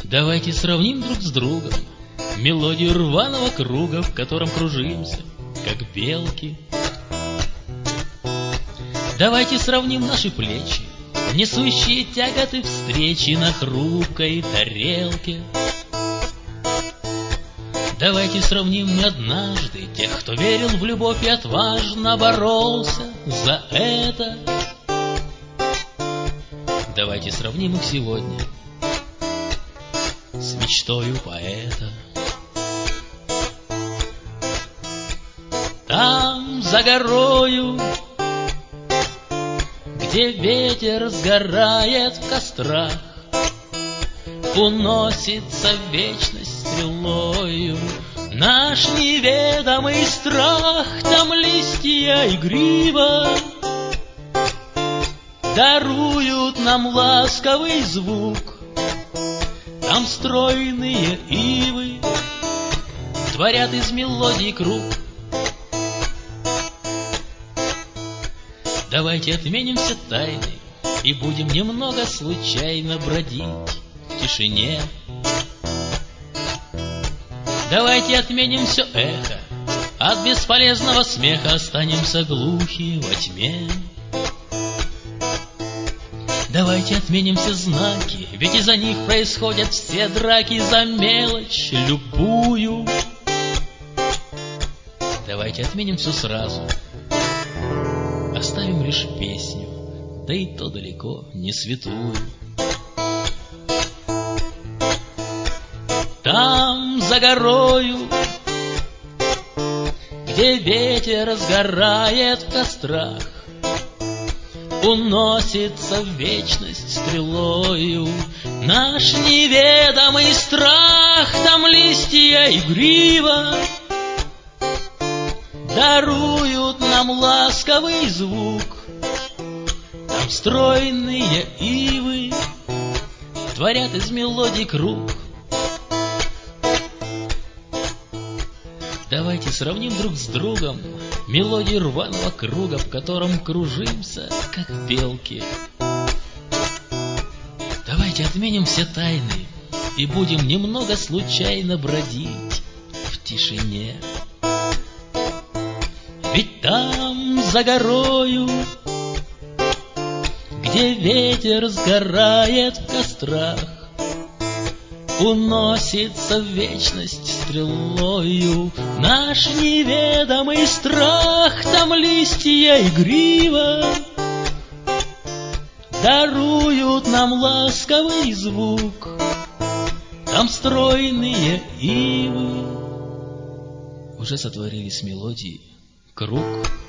Давайте сравним друг с другом мелодию рваного круга, в котором кружимся, как белки. Давайте сравним наши плечи, несущие тяготы встречи на хрупкой тарелке. Давайте сравним мы однажды тех, кто верил в любовь и отважно боролся за это. Давайте сравним их сегодня с мечтою поэта. Там, за горою, где ветер сгорает в кострах, уносится в вечность стрелою наш неведомый страх. Там листья игриво даруют нам ласковый звук, там стройные ивы творят из мелодий круг. Давайте отменим все тайны и будем немного случайно бродить в тишине. Давайте отменим все эхо, от бесполезного смеха останемся глухи во тьме. Давайте отменим все знаки, ведь из-за них происходят все драки за мелочь любую. Давайте отменим все сразу, оставим лишь песню, да и то далеко не святую. Там, за горою, где ветер сгорает в кострах, уносится в вечность стрелою наш неведомый страх. Там листья игриво даруют нам ласковый звук, там стройные ивы творят из мелодий круг. Давайте сравним друг с другом мелодию рваного круга, в котором кружимся, как белки. Давайте отменим все тайны и будем немного случайно бродить в тишине. Ведь там, за горою, где ветер сгорает в кострах, уносится в вечность стрелою наш неведомый страх. Там листья игриво даруют нам ласковый звук, там стройные ивы уже сотворили с мелодией круг.